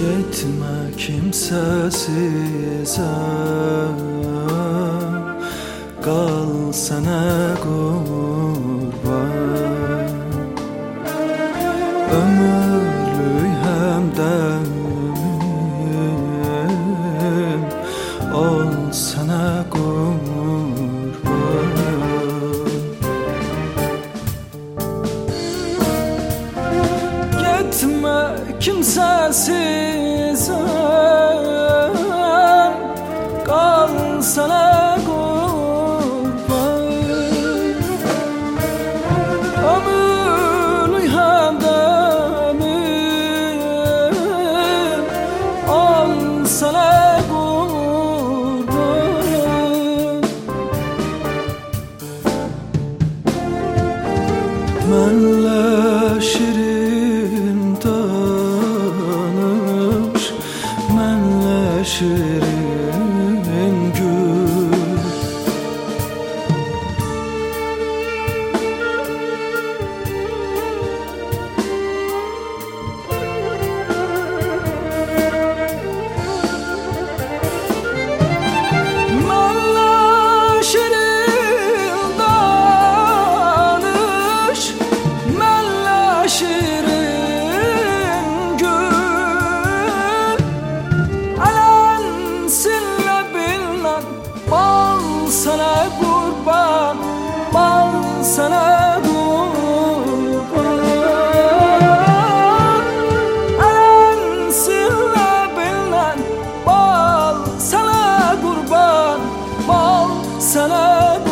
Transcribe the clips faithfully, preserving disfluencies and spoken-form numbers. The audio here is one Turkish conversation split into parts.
Gitme kimsesiz kal sana kurban. Ömürlü hem de ömrüm ol sana kurban. Gitme kimsesiz kal sana kurban. Ömürlü hem de ömrüm ol sana kurban. Mənlə şirin tanış, mənlə şirin gül. Mənlə şirin tanış, mənlə şirin gül. Alensinle bilmem bal sana kurban, bal sana kurban. Alensinle bilmem bal sana kurban, bal sana kurban.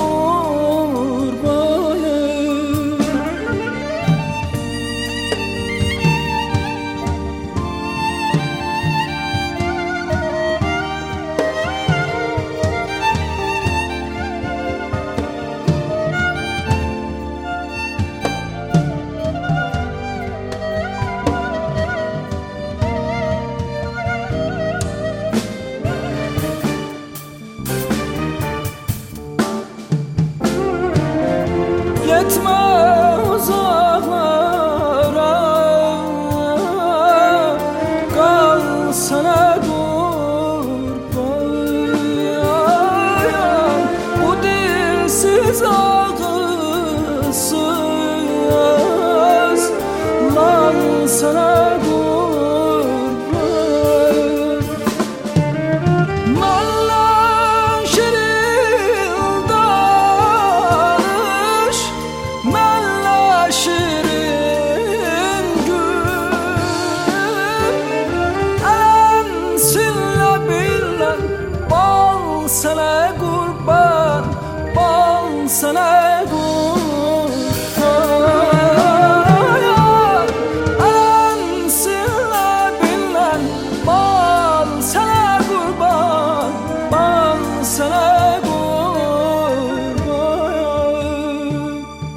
Gitme uzaklara kal sana kurban. Bu dilsiz ağızsız lan sana kurban. Mənlə şirin danış, mənlə şirin gül. Alensinle bilmem bal sana kurban, bal sana kurban. Alensinle bilmem bal sana kurban, bal sana kurban.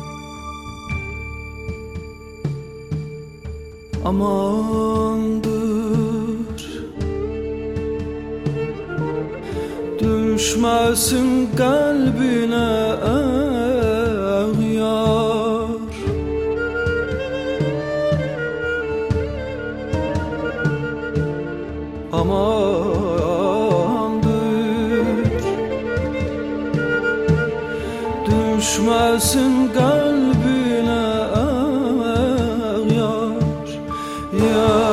Amandır düşmesin kalbine ağyar. Amandır düşmesin kalbine ağyar. Ya